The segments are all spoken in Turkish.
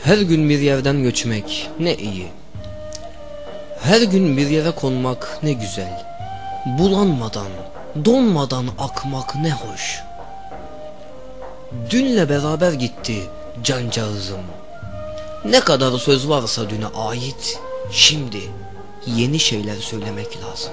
Her gün bir yerden göçmek ne iyi. Her gün bir yere konmak ne güzel. Bulanmadan, donmadan akmak ne hoş. Dünle beraber gitti cancağızım. Ne kadar söz varsa düne ait, şimdi yeni şeyler söylemek lazım.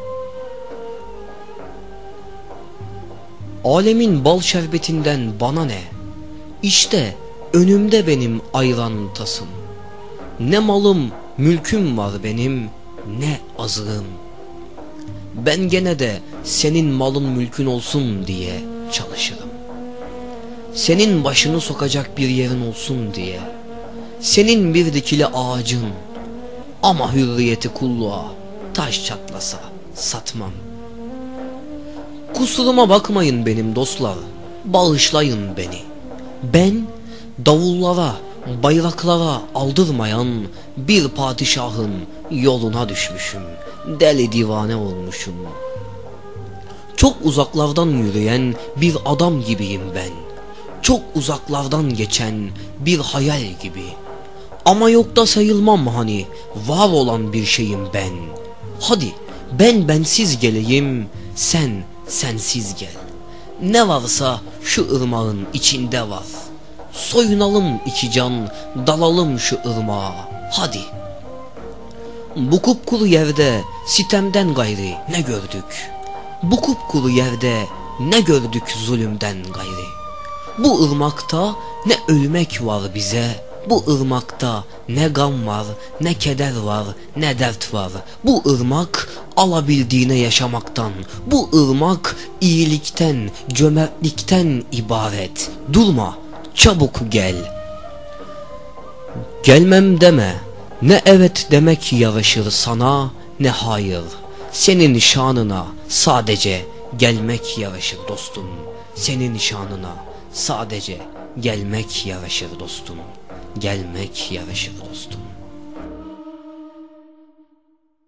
Alemin bal şerbetinden bana ne? İşte önümde benim ayran tasım. Ne malım, mülküm var benim, ne azığım. Ben gene de senin malın mülkün olsun diye çalışırım. Senin başını sokacak bir yerin olsun diye. Senin bir dikili ağacın. Ama hürriyeti kulluğa taş çatlasa satmam. Kusuruma bakmayın benim dostlar, bağışlayın beni. Ben davullara, bayraklara aldırmayan bir padişahın yoluna düşmüşüm. Deli divane olmuşum. Çok uzaklardan yürüyen bir adam gibiyim ben. Çok uzaklardan geçen bir hayal gibi. Ama yok da sayılmam hani, var olan bir şeyim ben. Hadi ben bensiz geleyim, sen sensiz gel. Ne varsa şu ırmağın içinde var. Soyunalım iki can, dalalım şu ırmağa, hadi. Bu kupkuru yerde sitemden gayri ne gördük? Bu kupkuru yerde ne gördük zulümden gayri? Bu ırmakta ne ölmek var bize. Bu ırmakta ne gam var, ne keder var, ne dert var. Bu ırmak alabildiğine yaşamaktan. Bu ırmak iyilikten, cömertlikten ibaret. Durma, çabuk gel. Gelmem deme, ne evet demek yaraşır sana, ne hayır. Senin şanına sadece gelmek yaraşır dostum. Senin şanına sadece gelmek yaraşır dostum. Gelmek yaraşır dostum.